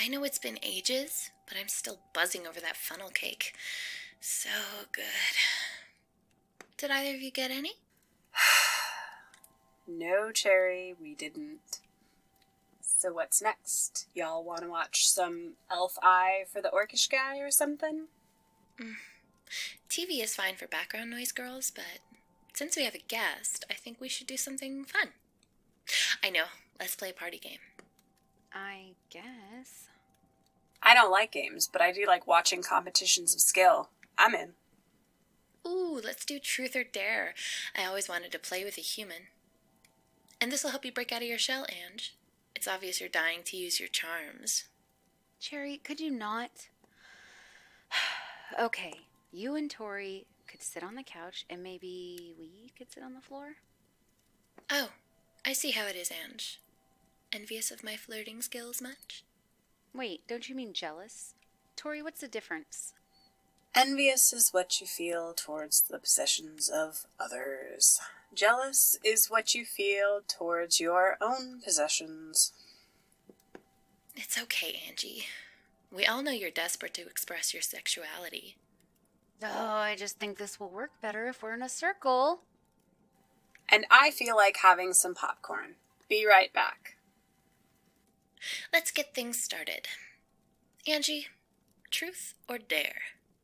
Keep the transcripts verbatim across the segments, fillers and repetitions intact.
I know it's been ages, but I'm still buzzing over that funnel cake. So good. Did either of you get any? No, Cherry, we didn't. So what's next? Y'all want to watch some Elf Eye for the Orcish guy or something? Mm. T V is fine for background noise, girls, but since we have a guest, I think we should do something fun. I know. Let's play a party game. I guess. I don't like games, but I do like watching competitions of skill. I'm in. Ooh, let's do Truth or Dare. I always wanted to play with a human. And this will help you break out of your shell, Ange. It's obvious you're dying to use your charms. Cherry, could you not? Okay, you and Tori could sit on the couch, and maybe we could sit on the floor? Oh, I see how it is, Ange. Envious of my flirting skills much? Wait, don't you mean jealous? Tori, what's the difference? Envious is what you feel towards the possessions of others. Jealous is what you feel towards your own possessions. It's okay, Angie. We all know you're desperate to express your sexuality. Oh, I just think this will work better if we're in a circle. And I feel like having some popcorn. Be right back. Let's get things started. Angie, truth or dare?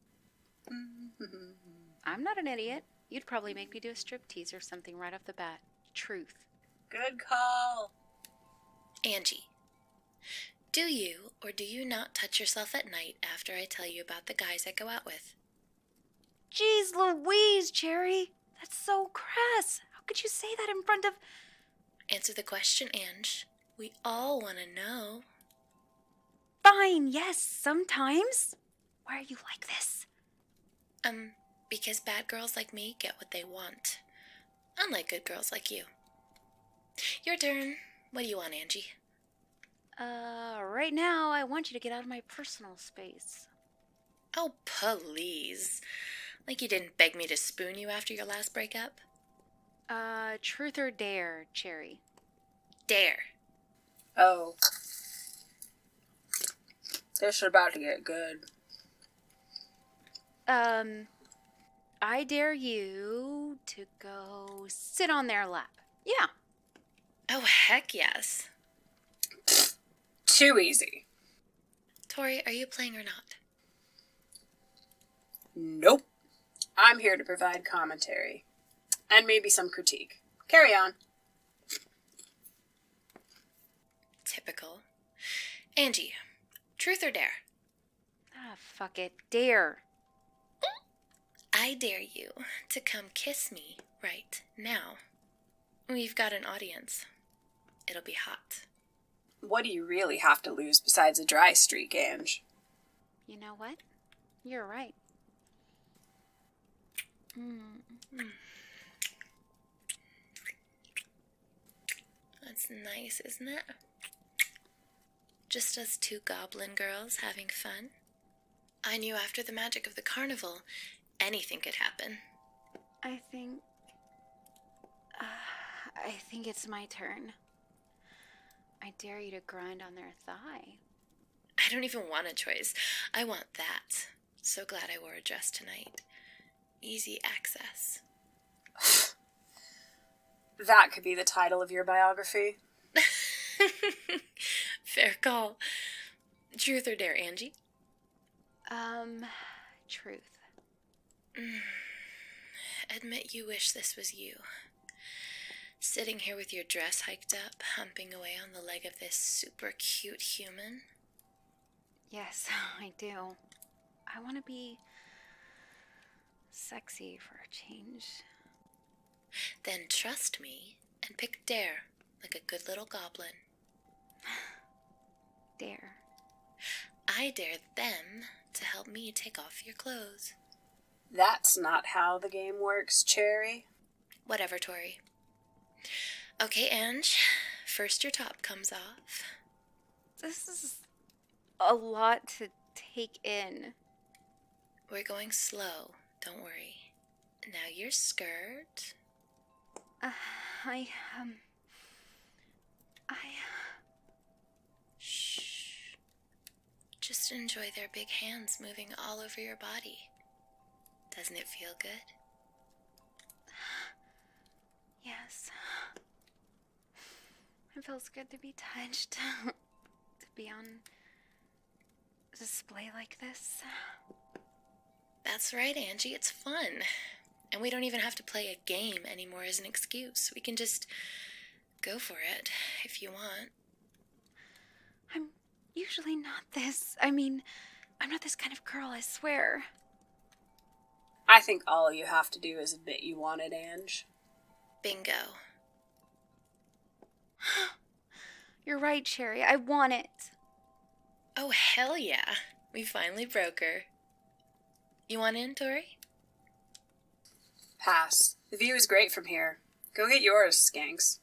I'm not an idiot. You'd probably make me do a striptease or something right off the bat. Truth. Good call. Angie, do you or do you not touch yourself at night after I tell you about the guys I go out with? Jeez Louise, Cherry. That's so crass. How could you say that in front of... Answer the question, Ange. We all want to know. Fine, yes, sometimes. Why are you like this? Um, because bad girls like me get what they want. Unlike good girls like you. Your turn. What do you want, Angie? Uh, right now, I want you to get out of my personal space. Oh, please. Like you didn't beg me to spoon you after your last breakup? Uh, truth or dare, Cherry? Dare. Oh. This is about to get good. Um, I dare you to go sit on their lap. Yeah. Oh, heck yes. Too easy. Tori, are you playing or not? Nope. I'm here to provide commentary. And maybe some critique. Carry on. Typical. Angie, truth or dare? Ah, fuck it. Dare. I dare you to come kiss me right now. We've got an audience. It'll be hot. What do you really have to lose besides a dry streak, Ange? You know what? You're right. Mm. That's nice, isn't it? Just us two goblin girls having fun. I knew after the magic of the carnival, anything could happen. I think... Uh, I think it's my turn. I dare you to grind on their thigh. I don't even want a choice. I want that. So glad I wore a dress tonight. Easy access. That could be the title of your biography. Fair call. Truth or dare, Angie? Um, truth. Mm. Admit you wish this was you. Sitting here with your dress hiked up, humping away on the leg of this super cute human. Yes, I do. I want to be sexy for a change. Then trust me and pick dare like a good little goblin. Dare. I dare them to help me take off your clothes. That's not how the game works, Cherry. Whatever, Tori. Okay, Ange. First your top comes off. This is a lot to take in. We're going slow, don't worry. Now your skirt. Uh, I, um... I... Shh. Just enjoy their big hands moving all over your body. Doesn't it feel good? Yes. It feels good to be touched. To be on display like this. That's right, Angie. It's fun. And we don't even have to play a game anymore as an excuse. We can just go for it if you want. I'm usually not this. I mean, I'm not this kind of girl, I swear. I think all you have to do is admit you want it, Ange. Bingo. You're right, Cherry. I want it. Oh, hell yeah. We finally broke her. You want in, Tori? Pass. The view is great from here. Go get yours, skanks.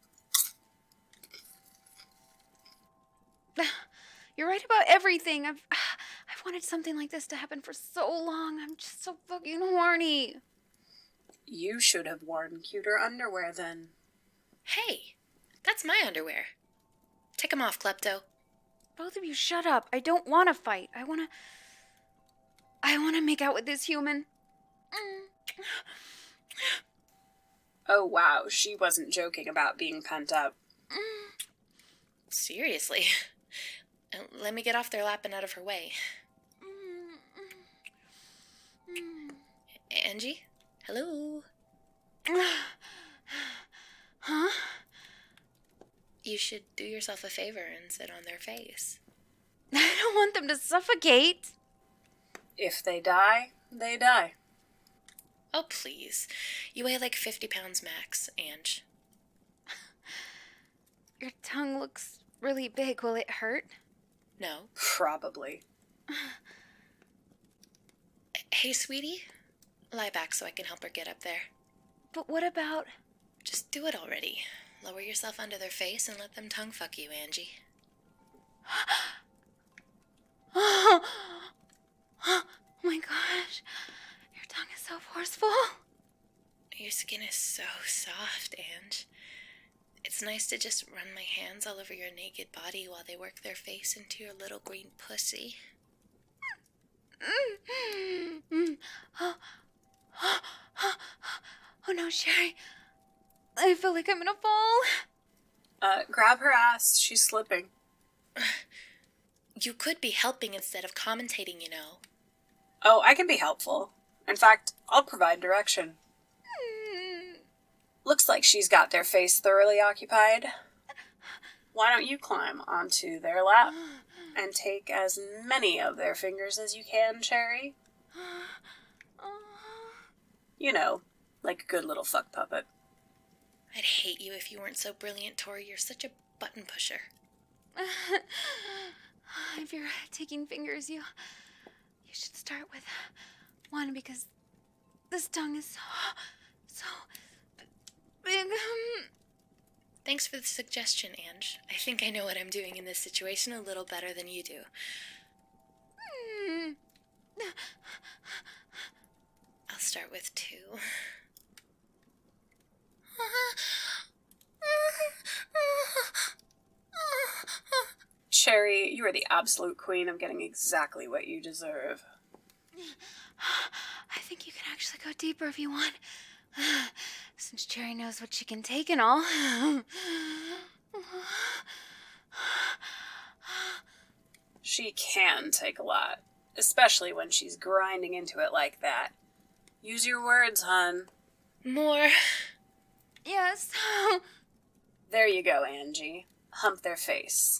You're right about everything. I've I've wanted something like this to happen for so long. I'm just so fucking horny. You should have worn cuter underwear then. Hey, that's my underwear. Take 'em off, Klepto. Both of you shut up. I don't want to fight. I want to... I want to make out with this human. Oh wow, she wasn't joking about being pent up. Seriously. Let me get off their lap and out of her way. Angie? Hello? Huh? You should do yourself a favor and sit on their face. I don't want them to suffocate. If they die, they die. Oh, please. You weigh like fifty pounds max, Ange. Your tongue looks really big. Will it hurt? No. Probably. Hey, sweetie. Lie back so I can help her get up there. But what about... Just do it already. Lower yourself under their face and let them tongue fuck you, Angie. Oh my gosh. Your tongue is so forceful. Your skin is so soft, Ange. It's nice to just run my hands all over your naked body while they work their face into your little green pussy. Oh, oh no, Sherry. I feel like I'm gonna fall. Uh, grab her ass. She's slipping. You could be helping instead of commentating, you know. Oh, I can be helpful. In fact, I'll provide direction. Looks like she's got their face thoroughly occupied. Why don't you climb onto their lap and take as many of their fingers as you can, Cherry? You know, like a good little fuck puppet. I'd hate you if you weren't so brilliant, Tori. You're such a button pusher. If you're taking fingers, you you should start with one because this tongue is so so big. Thanks for the suggestion, Ange. I think I know what I'm doing in this situation a little better than you do. I'll start with two. Cherry, you are the absolute queen of getting exactly what you deserve. I think you can actually go deeper if you want. Since Cherry knows what she can take and all. She can take a lot, especially when she's grinding into it like that. Use your words, hun. More. Yes. There you go, Angie. Hump their face.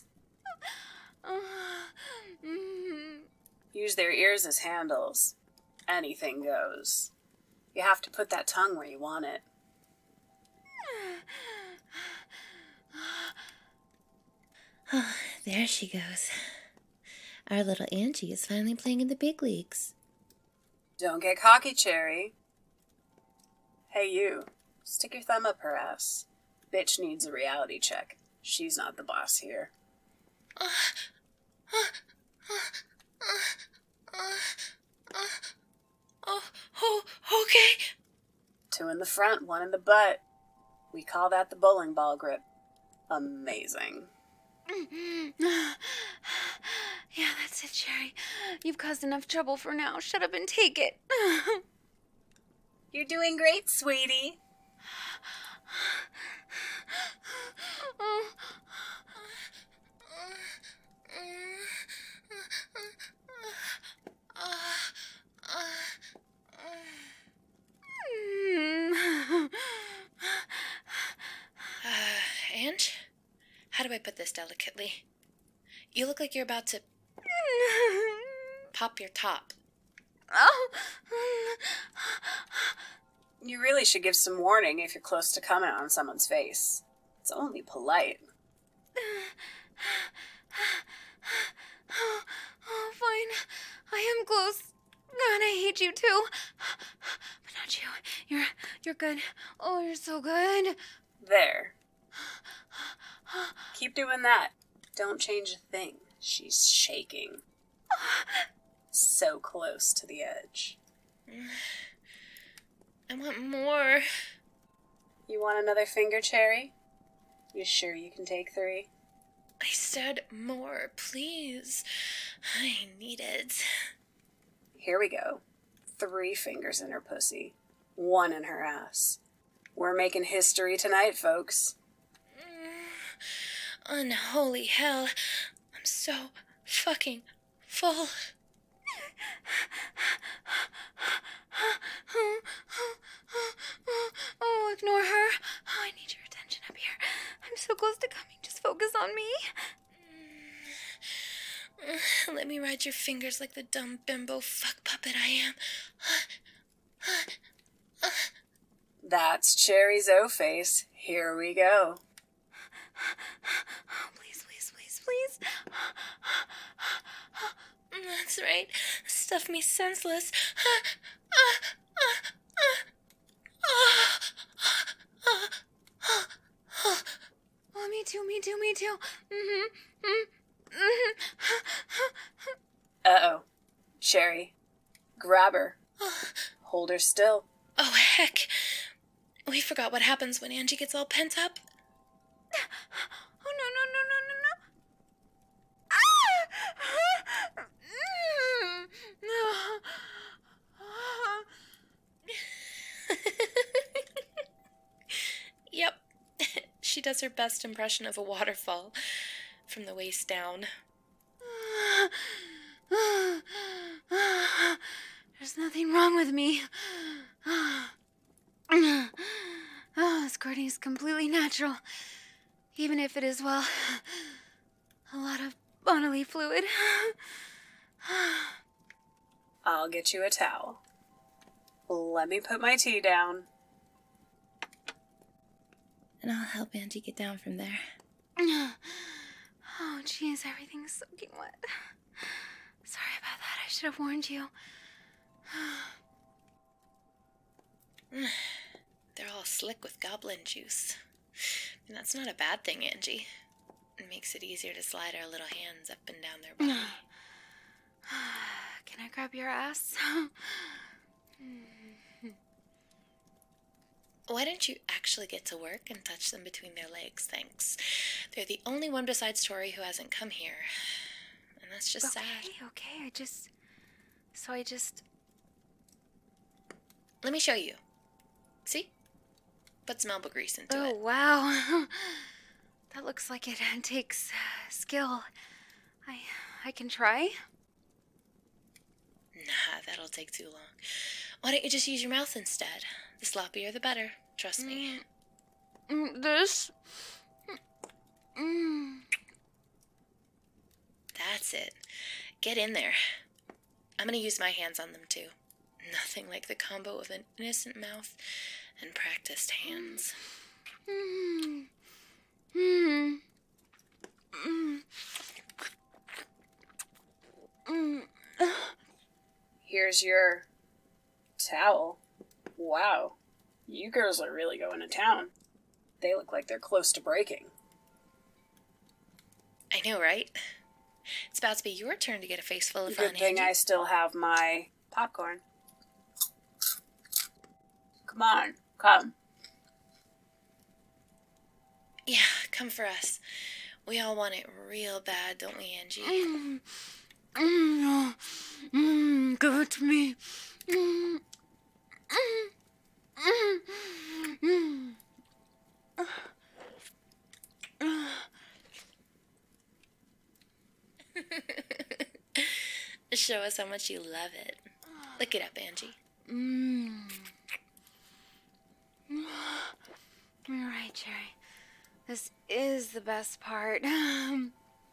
Use their ears as handles. Anything goes. You have to put that tongue where you want it. Oh, there she goes. Our little Angie is finally playing in the big leagues. Don't get cocky, Cherry. Hey, you. Stick your thumb up her ass. Bitch needs a reality check. She's not the boss here. Uh, uh, uh, uh, uh, uh, oh, okay. Two in the front, one in the butt. We call that the bowling ball grip. Amazing. Yeah, that's That's it, Cherry. You've caused enough trouble for now. Shut up and take it. You're doing great, sweetie. Uh, Ange? How do I put this delicately? You look like you're about to pop your top. Oh. You really should give some warning if you're close to coming on someone's face. It's only polite. Oh, oh, fine. I am close. And I hate you too. But not you. You're you're good. Oh, you're so good. There. Keep doing that. Don't change a thing. She's shaking. So close to the edge. I want more. You want another finger, Cherry? You sure you can take three? I said more, please. I need it. Here we go. Three fingers in her pussy. One in her ass. We're making history tonight, folks. Unholy hell. I'm so fucking full. Oh, ignore her. Oh, I need your attention up here. I'm so close to coming. Just focus on me. Let me ride your fingers like the dumb bimbo fuck puppet I am. That's Cherry's O-face. Here we go. Oh, please, please, please, please. That's right. Stuff me senseless. Oh, me too, me too, me too. Mm-hmm. Uh-oh. Cherry. Grab her. Hold her still. Oh, heck. We forgot what happens when Angie gets all pent up. Oh, no, no, no, no, no, no. Yep. She does her best impression of a waterfall from the waist down. There's nothing wrong with me. Oh, squirting is completely natural. Even if it is, well, a lot of bodily fluid. I'll get you a towel. Let me put my tea down. And I'll help Angie get down from there. Oh, jeez, everything's soaking wet. Sorry about that. I should have warned you. They're all slick with goblin juice. And that's not a bad thing, Angie. It makes it easier to slide our little hands up and down their body. Can I grab your ass? Why don't you actually get to work and touch them between their legs, thanks? They're the only one besides Tori who hasn't come here. And that's just okay, sad. Okay, I just... So I just... Let me show you. See? Put some elbow grease into Oh, it. wow. That looks like it takes uh, skill. I I can try. Nah, that'll take too long. Why don't you just use your mouth instead? The sloppier the better. Trust me. Mm, this? Mm. That's it. Get in there. I'm gonna use my hands on them too. Nothing like the combo of an innocent mouth and practiced hands. Mm. Mm. Mm. Mm. Here's your towel. Wow. You girls are really going to town. They look like they're close to breaking. I know, right? It's about to be your turn to get a face full of fun, Good thing Angie. I still have my popcorn. Come on, come. Yeah, come for us. We all want it real bad, don't we, Angie? Mm. Mm, mm, give it to me. Mm, mm, mm, mm. Show us how much you love it. Lick it up, Angie. Mm. You're right, Cherry. This is the best part. Mm.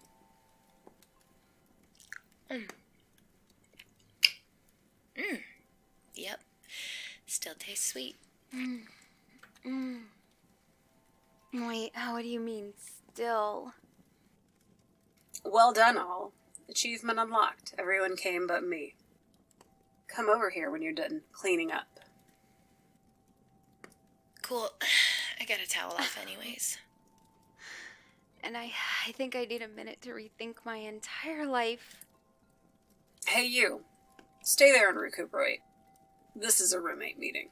Mm. Yep. Still tastes sweet. Mm. Mm. Wait, how do you mean still? Well done, all. Achievement unlocked. Everyone came but me. Come over here when you're done cleaning up. Cool. I got a towel off anyways. And I, I think I need a minute to rethink my entire life. Hey, you. Stay there and recuperate. This is a roommate meeting.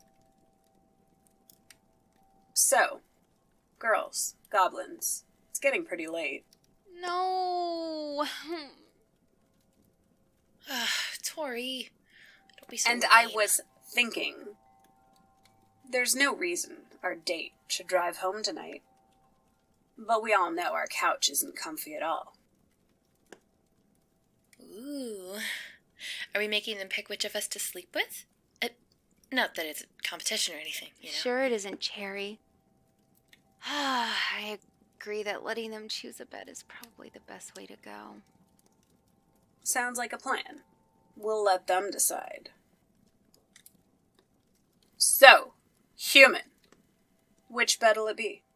So, girls, goblins, it's getting pretty late. No. Ugh, Tori. Don't be so And I lame. was thinking, there's no reason our date should drive home tonight. But we all know our couch isn't comfy at all. Ooh. Are we making them pick which of us to sleep with? Uh, not that it's a competition or anything, you know? Sure it isn't, Cherry. I agree that letting them choose a bed is probably the best way to go. Sounds like a plan. We'll let them decide. So, human, which bed'll it be?